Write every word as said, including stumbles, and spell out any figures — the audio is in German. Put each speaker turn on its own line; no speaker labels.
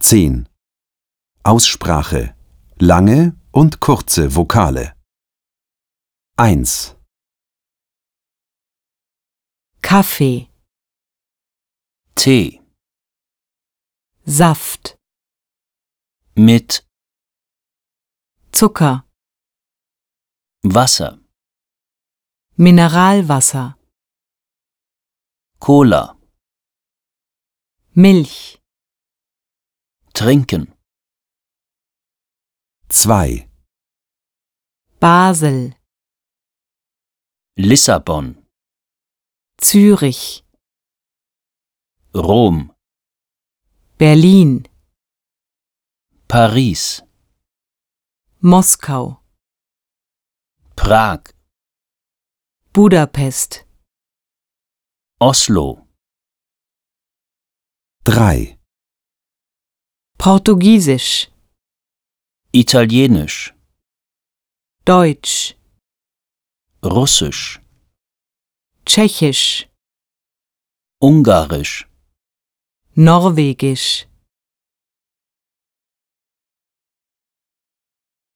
zehn. Aussprache: lange und kurze Vokale. eins.
Kaffee,
Tee
Saft,
mit
Zucker,
Wasser,
Mineralwasser,
Cola,
Milch,
trinken,
zwei.
Basel,
Lissabon,
Zürich,
Rom,
Berlin,
Paris,
Moskau,
Prag,
Budapest,
Oslo,
drei.
Portugiesisch,
Italienisch,
Deutsch,
Russisch,
Tschechisch,
Ungarisch,
Norwegisch,